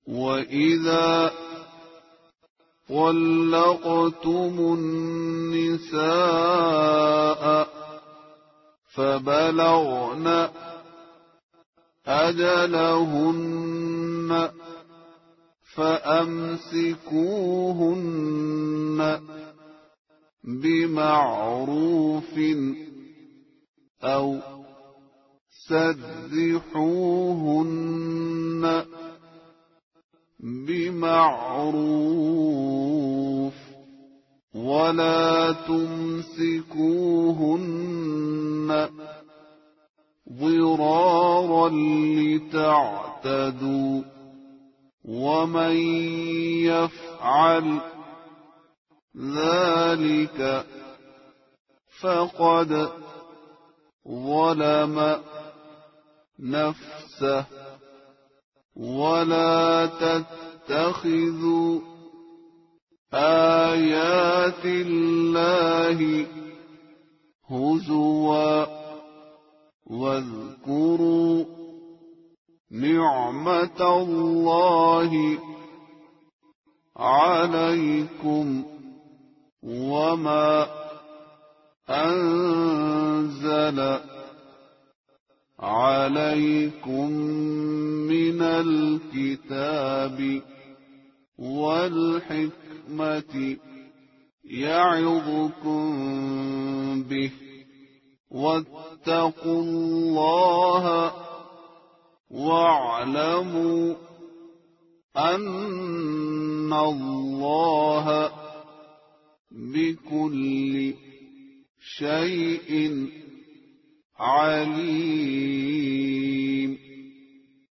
وإذا طلقتم النساء فبلغن أجلهن فأمسكوهن بمعروف أو سرحوهن بمعروف ولا تمسكوهن ضرارا لتعتدوا ومن يفعل ذلك فقد ظلم نفسه ولا تتخذوا آيات الله هزوا واذكروا نعمة الله عليكم وما أنزل عليكم من الكتاب والحكمة يعظكم به واتقوا الله واعلموا أن الله بكل شيء عليم.